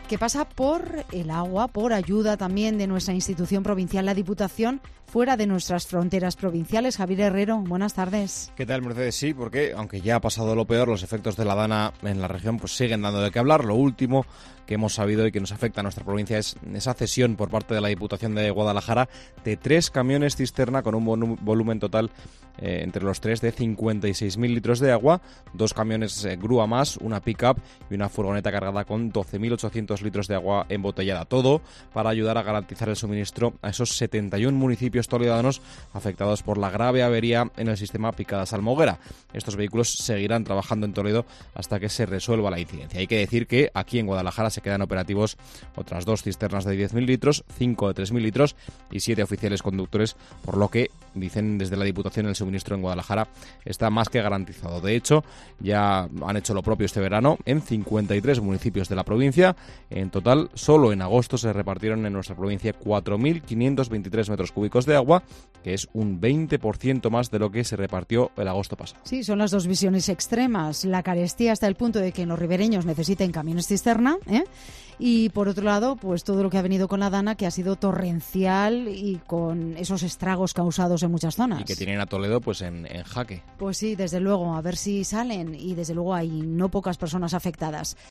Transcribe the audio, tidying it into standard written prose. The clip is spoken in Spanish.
que pasa por el agua, por ayuda también de nuestra institución provincial, la Diputación, fuera de nuestras fronteras provinciales. Javier Herrero, buenas tardes. ¿Qué tal, Mercedes? Sí, porque aunque ya ha pasado lo peor, los efectos de la Dana en la región pues siguen dando de qué hablar. Lo último que hemos sabido y que nos afecta a nuestra provincia es esa cesión por parte de la Diputación de Guadalajara de 3 camiones cisterna con un volumen total entre los 3 de 56.000 litros de agua, 2 camiones grúa más, una pick-up y una furgoneta cargada con 12.800 litros de agua embotellada. Todo para ayudar a garantizar el suministro a esos 71 municipios toledanos afectados por la grave avería en el sistema Picadas-Almoguera. Estos vehículos seguirán trabajando en Toledo hasta que se resuelva la incidencia. Hay que decir que aquí en Guadalajara se quedan operativos otras 2 cisternas de 10.000 litros, 5 de 3.000 litros y 7 oficiales conductores, por lo que, dicen desde la Diputación, el suministro en Guadalajara está más que garantizado. De hecho, ya han hecho lo propio este verano en 53 municipios de la provincia. En total, solo en agosto se repartieron en nuestra provincia 4.523 metros cúbicos de agua, que es un 20% más de lo que se repartió el agosto pasado. Sí, son las dos visiones extremas. La carestía hasta el punto de que los ribereños necesiten camiones cisterna, y por otro lado, pues todo lo que ha venido con la Dana, que ha sido torrencial y con esos estragos causados en muchas zonas. Y que tienen a Toledo pues en jaque. Pues sí, desde luego, a ver si salen, y desde luego hay no pocas personas afectadas.